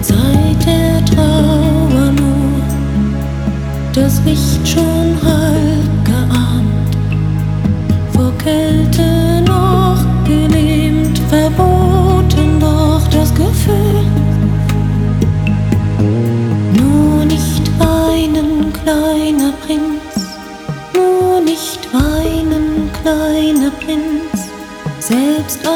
seit der Trauer nur das Licht schon halb geahnt, vor Kälte noch gelähmt, verboten doch das Gefühl. Nur nicht weinen, kleiner Prinz, nur nicht weinen, kleiner Prinz, selbst